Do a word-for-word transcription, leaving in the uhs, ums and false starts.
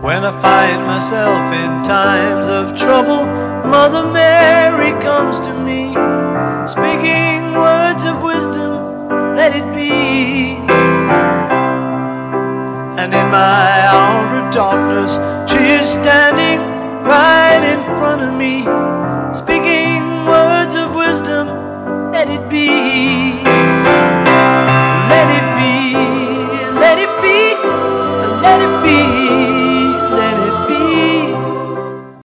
When I find myself in times of trouble, Mother Mary comes to me, speaking words of wisdom, let it be. And in my hour of darkness, she is standing right in front of me, speaking words of wisdom.